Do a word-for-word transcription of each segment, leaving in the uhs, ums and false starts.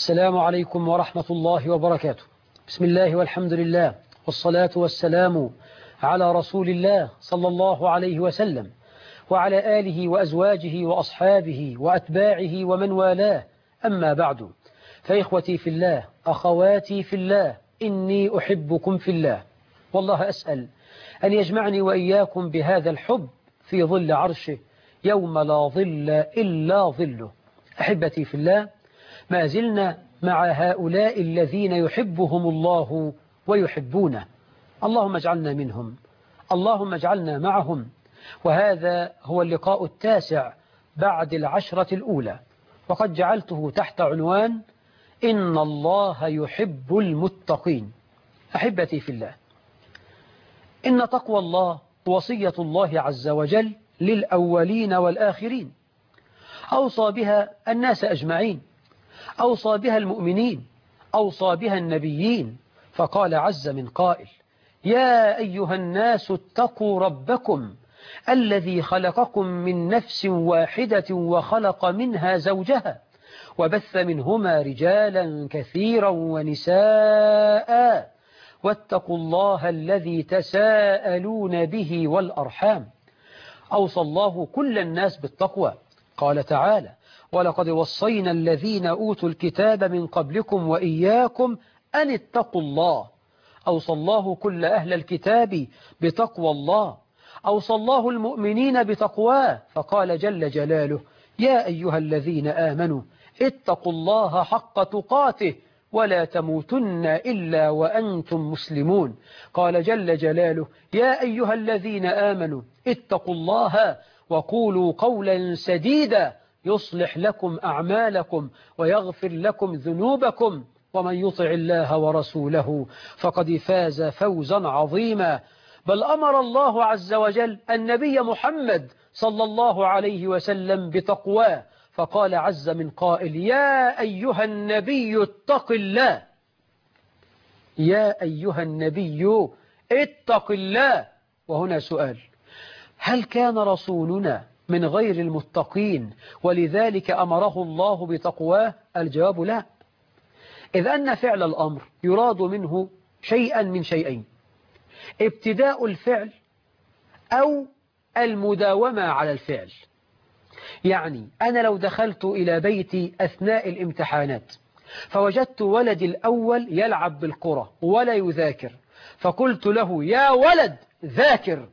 السلام عليكم ورحمة الله وبركاته. بسم الله والحمد لله والصلاة والسلام على رسول الله صلى الله عليه وسلم وعلى آله وأزواجه وأصحابه وأتباعه ومن والاه، أما بعد، فإخوتي في الله، أخواتي في الله، إني أحبكم في الله، والله أسأل أن يجمعني وإياكم بهذا الحب في ظل عرشه يوم لا ظل إلا ظله. أحبتي في الله، ما زلنا مع هؤلاء الذين يحبهم الله ويحبونه. اللهم اجعلنا منهم، اللهم اجعلنا معهم. وهذا هو اللقاء التاسع بعد العشرة الأولى، وقد جعلته تحت عنوان إن الله يحب المتقين. أحبتي في الله، إن تقوى الله وصية الله عز وجل للأولين والآخرين، أوصى بها الناس أجمعين، أوصى بها المؤمنين، أوصى بها النبيين، فقال عز من قائل: يا أيها الناس اتقوا ربكم الذي خلقكم من نفس واحدة وخلق منها زوجها وبث منهما رجالا كثيرا ونساء واتقوا الله الذي تساءلون به والأرحام. أوصى الله كل الناس بالتقوى. قال تعالى: ولقد وصينا الذين أوتوا الكتاب من قبلكم وإياكم أن اتقوا الله. أوصى الله كل أهل الكتاب بتقوى الله، أوصى الله المؤمنين بتقواه، فقال جل جلاله: يا أيها الذين آمنوا اتقوا الله حق تقاته ولا تموتن إلا وأنتم مسلمون. قال جل جلاله: يا أيها الذين آمنوا اتقوا الله وقولوا قولا سديدا يصلح لكم أعمالكم ويغفر لكم ذنوبكم ومن يطع الله ورسوله فقد فاز فوزا عظيما. بل أمر الله عز وجل النبي محمد صلى الله عليه وسلم بتقواه، فقال عز من قائل: يا أيها النبي اتق الله. يا أيها النبي اتق الله. وهنا سؤال: هل كان رسولنا من غير المتقين ولذلك أمره الله بتقواه؟ الجواب لا، إذ أن فعل الأمر يراد منه شيئا من شيئين: ابتداء الفعل أو المداومة على الفعل. يعني أنا لو دخلت إلى بيتي أثناء الامتحانات فوجدت ولدي الأول يلعب بالكرة ولا يذاكر، فقلت له: يا ولد ذاكر،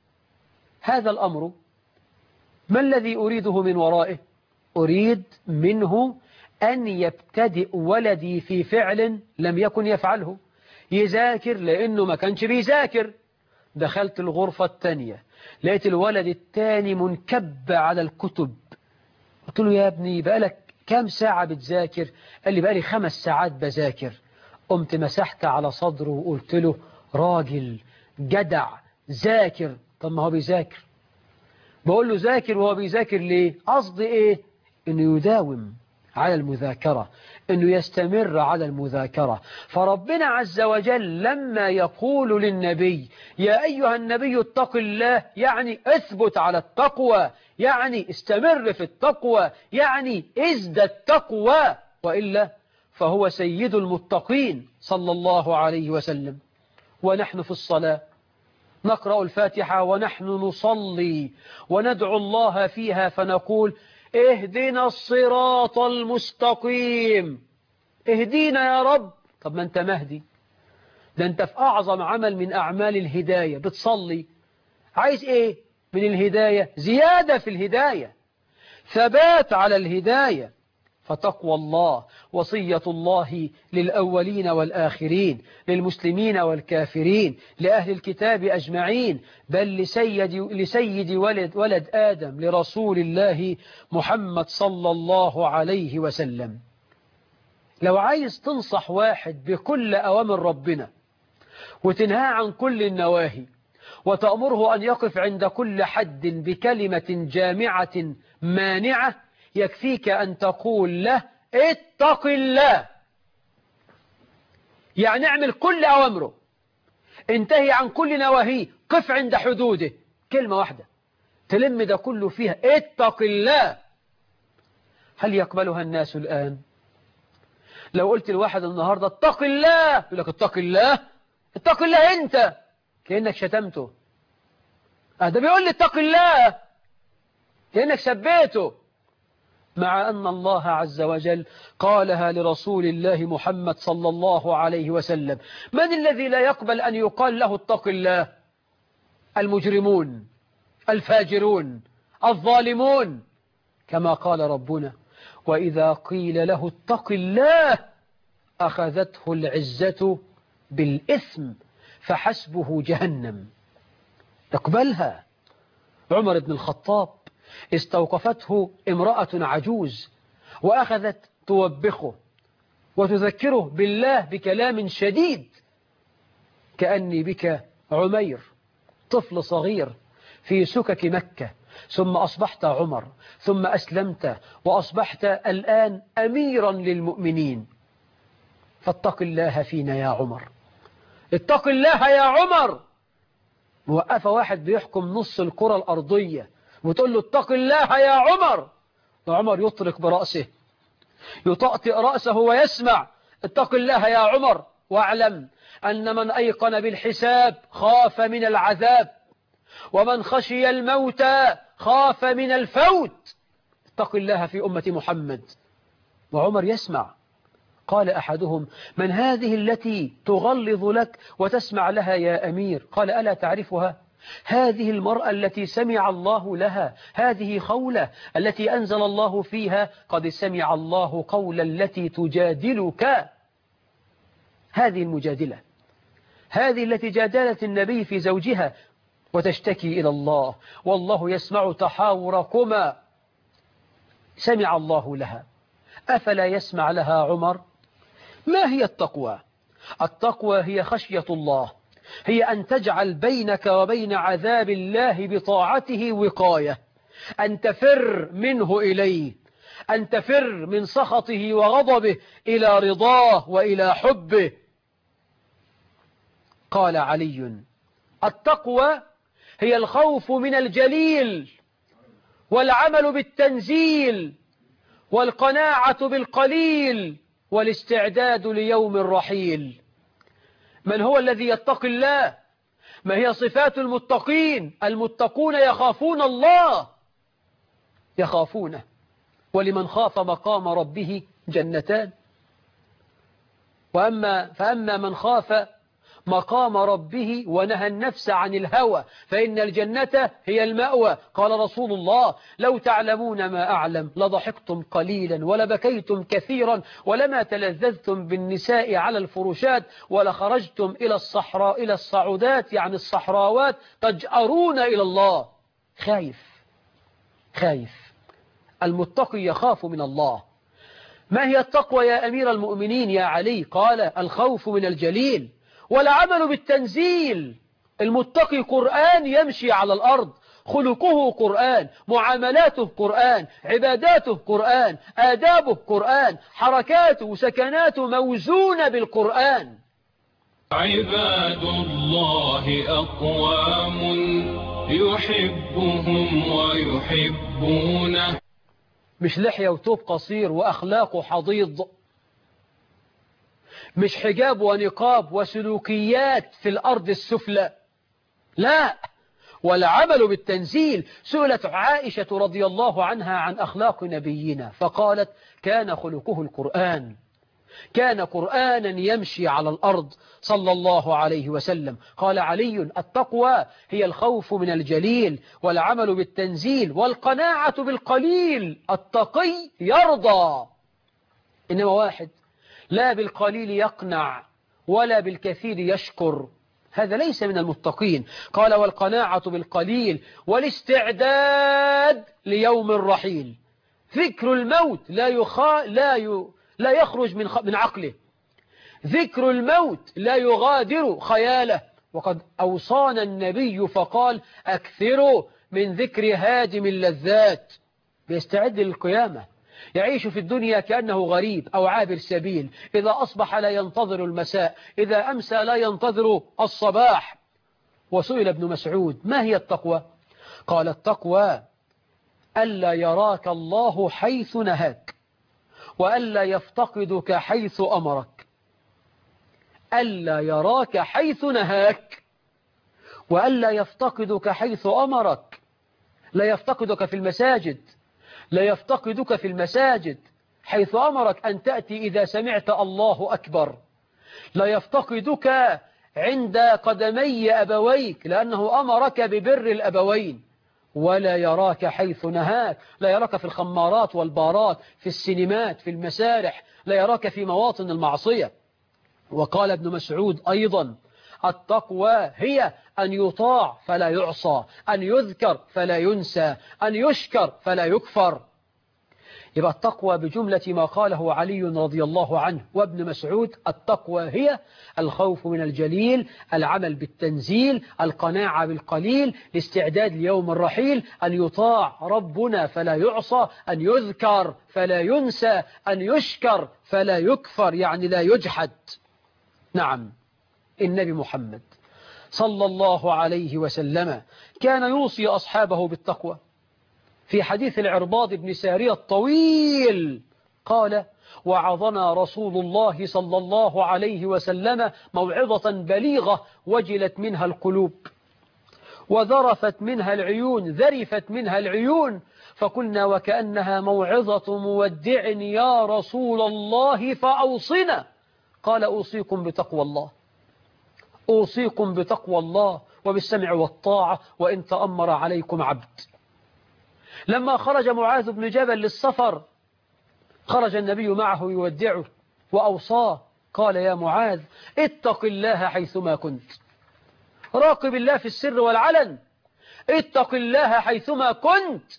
هذا الأمر ما الذي أريده من ورائه؟ أريد منه أن يبتدئ ولدي في فعل لم يكن يفعله، يذاكر لأنه ما كانش بيذاكر. دخلت الغرفة الثانية لقيت الولد الثاني منكب على الكتب، قلت له: يا ابني بقالك كام ساعة بتذاكر؟ قال لي: بقالي خمس ساعات بذاكر. قمت مسحت على صدره وقلت له: راجل جدع ذاكر. طب ما هو بيذاكر. بقول له: ذاكر وهو بيذاكر ليه؟ قصدي ايه؟ انه يداوم على المذاكرة، انه يستمر على المذاكرة. فربنا عز وجل لما يقول للنبي: يا أيها النبي اتق الله، يعني اثبت على التقوى، يعني استمر في التقوى، يعني ازدد التقوى، وإلا فهو سيد المتقين صلى الله عليه وسلم. ونحن في الصلاة نقرأ الفاتحة ونحن نصلي وندعو الله فيها فنقول: اهدنا الصراط المستقيم. اهدينا يا رب. طب ما انت مهدي، ده انت في أعظم عمل من أعمال الهداية بتصلي. عايز ايه من الهداية؟ زيادة في الهداية، ثبات على الهداية. فتقوى الله وصية الله للأولين والآخرين، للمسلمين والكافرين، لأهل الكتاب أجمعين، بل لسيد, لسيد ولد, ولد آدم، لرسول الله محمد صلى الله عليه وسلم. لو عايز تنصح واحد بكل أوامر ربنا وتنهى عن كل النواهي وتأمره أن يقف عند كل حد بكلمة جامعة مانعة، يكفيك أن تقول له: اتق الله. يعني اعمل كل أوامره، انتهي عن كل نواهيه، قف عند حدوده. كلمة واحدة تلم ده كله فيها: اتق الله. هل يقبلها الناس الآن؟ لو قلت لواحد النهاردة اتق الله، يقول لك اتق الله، اتق الله انت، كأنك شتمته. اه ده بيقول لي اتق الله كأنك سبيته، مع أن الله عز وجل قالها لرسول الله محمد صلى الله عليه وسلم. من الذي لا يقبل أن يقال له اتق الله؟ المجرمون، الفاجرون، الظالمون، كما قال ربنا وإذا قيل له اتق الله أخذته العزة بالإثم فحسبه جهنم. اقبلها. عمر بن الخطاب استوقفته امرأة عجوز وأخذت توبخه وتذكره بالله بكلام شديد: كأني بك عمير، طفل صغير في سكك مكة، ثم أصبحت عمر، ثم أسلمت وأصبحت الآن أميرا للمؤمنين، فاتق الله فينا يا عمر، اتق الله يا عمر. موقفة واحد بيحكم نص الكرة الأرضية وتقول له اتق الله يا عمر، وعمر يطرق برأسه، يطأطئ رأسه ويسمع: اتق الله يا عمر، واعلم أن من أيقن بالحساب خاف من العذاب، ومن خشي الموت خاف من الفوت، اتق الله في أمة محمد. وعمر يسمع. قال أحدهم: من هذه التي تغلظ لك وتسمع لها يا أمير؟ قال: ألا تعرفها؟ هذه المرأة التي سمع الله لها، هذه خولة التي أنزل الله فيها: قد سمع الله قول التي تجادلك. هذه المجادلة، هذه التي جادلت النبي في زوجها وتشتكي إلى الله، والله يسمع تحاوركما، سمع الله لها. أفلا يسمع لها عمر؟ ما هي التقوى؟ التقوى هي خشية الله، هي أن تجعل بينك وبين عذاب الله بطاعته وقاية، أن تفر منه إليه، أن تفر من سخطه وغضبه إلى رضاه وإلى حبه. قال علي: التقوى هي الخوف من الجليل، والعمل بالتنزيل، والقناعة بالقليل، والاستعداد ليوم الرحيل. من هو الذي يتقي الله؟ ما هي صفات المتقين؟ المتقون يخافون الله، يخافونه. ولمن خاف مقام ربه جنتان. وأما فأما من خاف مقام ربه ونهى النفس عن الهوى فإن الجنة هي المأوى. قال رسول الله: لو تعلمون ما أعلم لضحكتم قليلا ولبكيتم كثيرا ولما تلذذتم بالنساء على الفرشات ولخرجتم إلى الصحراء إلى الصعودات يعني الصحراوات تجأرون إلى الله. خايف خايف. المتقي يخاف من الله. ما هي التقوى يا أمير المؤمنين يا علي؟ قال: الخوف من الجليل والعمل بالتنزيل. المتقي قرآن يمشي على الأرض، خلقه قرآن، معاملاته قرآن، عباداته قرآن، آدابه قرآن، حركاته وسكناته موزونة بالقرآن. عباد الله أقوام يحبهم ويحبونه. مش لحية وتوب قصير وأخلاقه حضيض، مش حجاب ونقاب وسلوكيات في الأرض السفلى، لا، والعمل بالتنزيل. سئلت عائشة رضي الله عنها عن أخلاق نبينا فقالت: كان خلقه القرآن، كان قرآنا يمشي على الأرض صلى الله عليه وسلم. قال علي: التقوى هي الخوف من الجليل والعمل بالتنزيل والقناعة بالقليل. التقي يرضى، إنما واحد لا بالقليل يقنع ولا بالكثير يشكر، هذا ليس من المتقين. قال: والقناعة بالقليل والاستعداد ليوم الرحيل. ذكر الموت لا يخا لا ي... لا يخرج من خ... من عقله، ذكر الموت لا يغادر خياله. وقد أوصانا النبي فقال: أكثروا من ذكر هادم اللذات. بيستعد للقيامة، يعيش في الدنيا كأنه غريب أو عابر سبيل، إذا أصبح لا ينتظر المساء، إذا أمسى لا ينتظر الصباح. وسئل ابن مسعود: ما هي التقوى؟ قال: التقوى ألا يراك الله حيث نهاك، وألا يفتقدك حيث أمرك، ألا يراك حيث نهاك، وألا يفتقدك حيث أمرك. لا يفتقدك في المساجد، لا يفتقدك في المساجد حيث أمرك أن تأتي إذا سمعت الله أكبر. لا يفتقدك عند قدمي أبويك لأنه أمرك ببر الأبوين. ولا يراك حيث نهاك، لا يراك في الخمارات والبارات، في السينمات، في المسارح، لا يراك في مواطن المعصية. وقال ابن مسعود أيضا: التقوى هي أن يطاع فلا يعصى، أن يذكر فلا ينسى، أن يشكر فلا يكفر. يبقى التقوى بجملة ما قاله علي رضي الله عنه وابن مسعود: التقوى هي الخوف من الجليل، العمل بالتنزيل، القناعة بالقليل، الاستعداد ليوم الرحيل، أن يطاع ربنا فلا يعصى، أن يذكر فلا ينسى، أن يشكر فلا يكفر، يعني لا يجحد. نعم، النبي محمد صلى الله عليه وسلم كان يوصي أصحابه بالتقوى. في حديث العرباض بن سارية الطويل قال: وعظنا رسول الله صلى الله عليه وسلم موعظة بليغة وجلت منها القلوب وذرفت منها العيون ذرفت منها العيون، فقلنا: وكأنها موعظة مودع يا رسول الله فأوصنا. قال: أوصيكم بتقوى الله، أوصيكم بتقوى الله وبالسمع والطاعة وإن تأمر عليكم عبد. لما خرج معاذ بن جبل للسفر خرج النبي معه يودعه وأوصاه، قال: يا معاذ اتق الله حيثما كنت، راقب الله في السر والعلن، اتق الله حيثما كنت،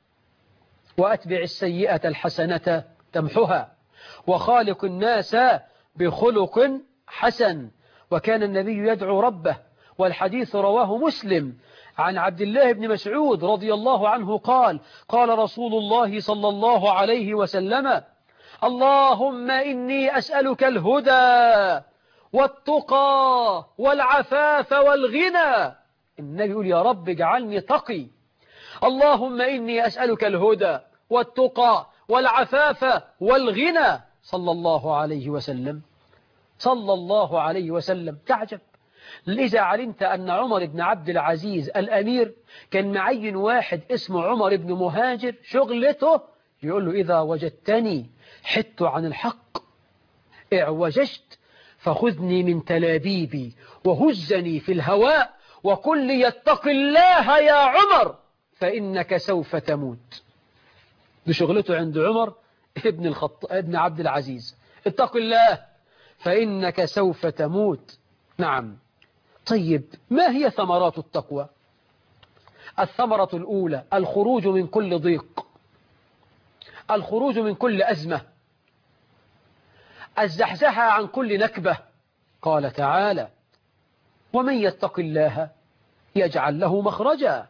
وأتبع السيئة الحسنة تمحها، وخالق الناس بخلق حسن. وكان النبي يدعو ربه، والحديث رواه مسلم عن عبد الله بن مسعود رضي الله عنه قال: قال رسول الله صلى الله عليه وسلم: اللهم إني أسألك الهدى والتقى والعفاف والغنى. النبي يقول: يا رب اجعلني تقي. اللهم إني أسألك الهدى والتقى والعفاف والغنى، صلى الله عليه وسلم، صلى الله عليه وسلم. تعجب إذا علمت أن عمر بن عبد العزيز الأمير كان معين واحد اسمه عمر بن مهاجر، شغلته يقول له: إذا وجدتني حدت عن الحق اعوججت فخذني من تلابيبي وهزني في الهواء وقل لي اتق الله يا عمر فإنك سوف تموت. بشغلته عند عمر ابن, الخط... ابن عبد العزيز: اتق الله فإنك سوف تموت. نعم. طيب، ما هي ثمرات التقوى؟ الثمرة الأولى: الخروج من كل ضيق، الخروج من كل أزمة، الزحزحة عن كل نكبة. قال تعالى: ومن يتق الله يجعل له مخرجا.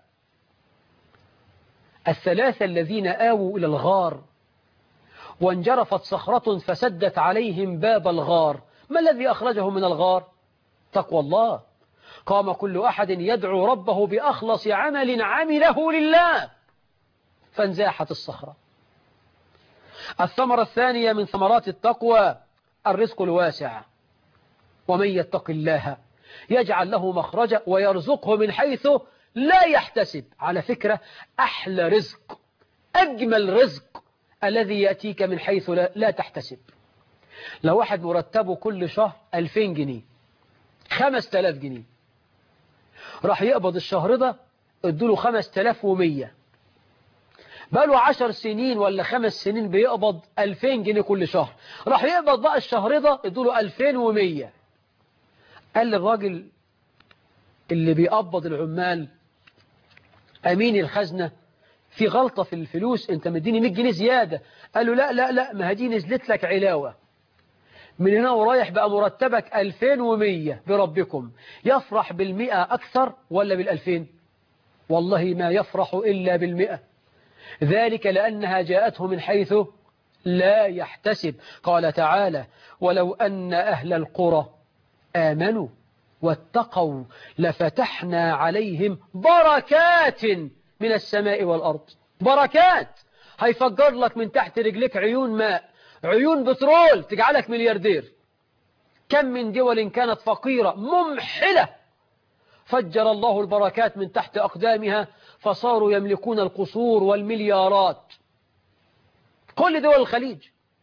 الثلاثة الذين آووا إلى الغار وانجرفت صخرة فسدت عليهم باب الغار، ما الذي أخرجهم من الغار؟ تقوى الله. قام كل أحد يدعو ربه بأخلص عمل عمله لله فانزاحت الصخرة. الثمرة الثانية من ثمرات التقوى: الرزق الواسع. ومن يتق الله يجعل له مخرجا ويرزقه من حيث لا يحتسب. على فكرة، أحلى رزق، أجمل رزق الذي يأتيك من حيث لا, لا تحتسب. لو واحد مرتبه كل شهر ألفين جنيه، خمس تلاف جنيه، راح يقبض الشهر ده ادوله خمس تلاف ومية، بقاله عشر سنين ولا خمس سنين بيقبض ألفين جنيه كل شهر، راح يقبض بقى الشهر ده ادوله ألفين ومية. قال للراجل اللي بيقبض العمال: أمين الخزنة، في غلطة في الفلوس، انت مديني مية جنيه زيادة. قال له: لا لا لا، ما هدي نزلت لك علاوة، من هنا ورايح بقى مرتبك ألفين ومية بربكم. يفرح بالمئة أكثر ولا بالألفين؟ والله ما يفرح إلا بالمئة، ذلك لأنها جاءته من حيث لا يحتسب. قال تعالى: ولو أن أهل القرى آمنوا واتقوا لفتحنا عليهم بركات من السماء والأرض. بركات، هيفجر لك من تحت رجلك عيون ماء، عيون بترول تجعلك ملياردير. كم من دول كانت فقيرة ممحلة فجر الله البركات من تحت أقدامها فصاروا يملكون القصور والمليارات. كل دول الخليج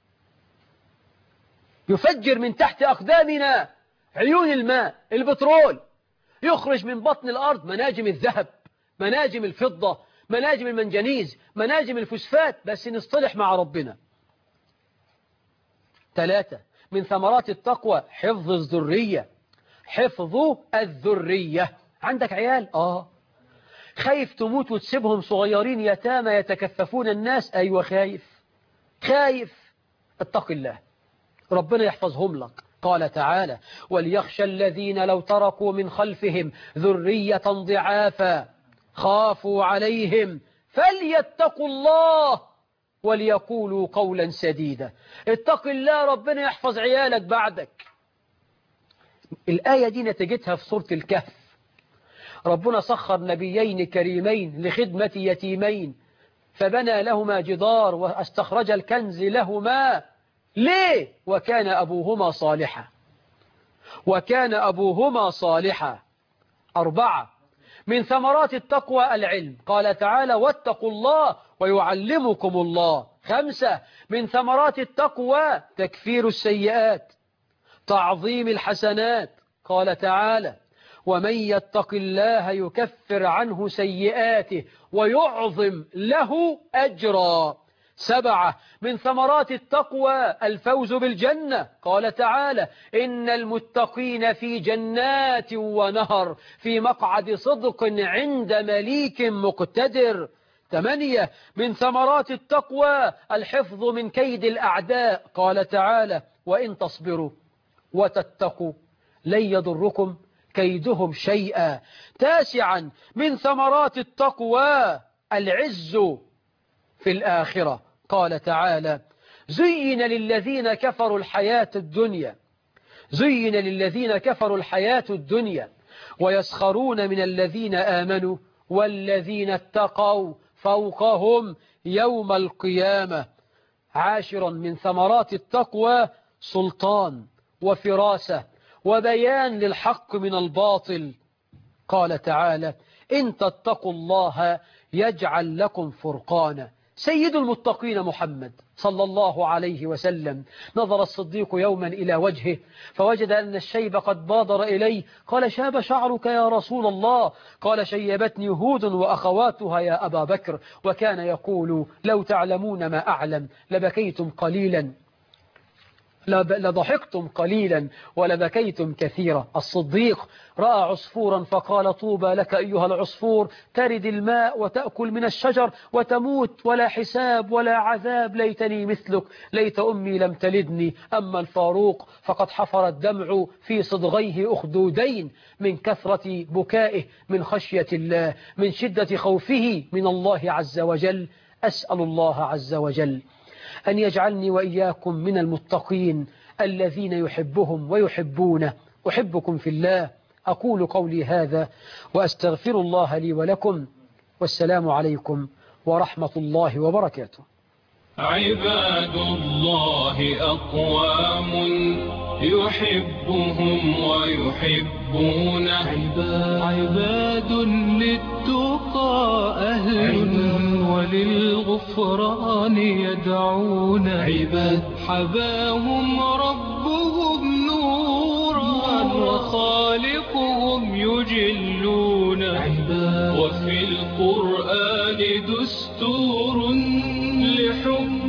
يفجر من تحت أقدامنا عيون الماء البترول، يخرج من بطن الأرض مناجم الذهب، مناجم الفضة، مناجم المنجنيز، مناجم الفوسفات، بس نصطلح مع ربنا. ثلاثة، من ثمرات التقوى حفظ الذرية. حفظ الذرية. عندك عيال؟ آه. خايف تموت وتسيبهم صغيرين يتامى يتكففون الناس؟ أيوة خايف. خايف. اتق الله، ربنا يحفظهم لك. قال تعالى: وليخشى الذين لو تركوا من خلفهم ذرية ضعافا خافوا عليهم فليتقوا الله وليقولوا قولا سديدا. اتق الله، ربنا يحفظ عيالك بعدك. الآية دي نتيجتها في سورة الكهف. ربنا سخر نبيين كريمين لخدمة يتيمين فبنى لهما جدار واستخرج الكنز لهما. ليه؟ وكان أبوهما صالحا. وكان أبوهما صالحا. أربعة، من ثمرات التقوى العلم. قال تعالى: واتقوا الله ويعلمكم الله. خمسة، من ثمرات التقوى تكفير السيئات، تعظيم الحسنات. قال تعالى: ومن يتق الله يكفر عنه سيئاته ويعظم له أجرا. سبعة، من ثمرات التقوى الفوز بالجنة. قال تعالى: إن المتقين في جنات ونهر في مقعد صدق عند مليك مقتدر. ثمانية، من ثمرات التقوى الحفظ من كيد الأعداء. قال تعالى: وإن تصبروا وتتقوا لن يضركم كيدهم شيئا. تاسعا، من ثمرات التقوى العز في الآخرة. قال تعالى: زين للذين كفروا الحياة الدنيا زين للذين كفروا الحياة الدنيا ويسخرون من الذين آمنوا والذين اتقوا فوقهم يوم القيامة. عاشرا، من ثمرات التقوى سلطان وفراسة وبيان للحق من الباطل. قال تعالى: إن تتقوا الله يجعل لكم فرقانا. سيد المتقين محمد صلى الله عليه وسلم نظر الصديق يوما إلى وجهه فوجد أن الشيب قد بادر إليه. قال: شاب شعرك يا رسول الله. قال: شيبتني هود وأخواتها يا أبا بكر. وكان يقول: لو تعلمون ما أعلم لبكيتم قليلا لضحكتم قليلا ولبكيتم كثيرا. الصديق رأى عصفورا فقال: طوبى لك أيها العصفور، ترد الماء وتأكل من الشجر وتموت ولا حساب ولا عذاب، ليتني مثلك، ليت أمي لم تلدني. أما الفاروق فقد حفر الدمع في صدغيه أخدودين من كثرة بكائه من خشية الله، من شدة خوفه من الله عز وجل. أسأل الله عز وجل أن يجعلني وإياكم من المتقين الذين يحبهم ويحبونه. أحبكم في الله. أقول قولي هذا وأستغفر الله لي ولكم، والسلام عليكم ورحمة الله وبركاته. عباد الله أقوام يحبهم ويحبونه. عباد للتقى أهل وللغفران يدعون. عباد حباهم ربهم نورا وخالقهم يجلون. عباد وفي القرآن دستور لحب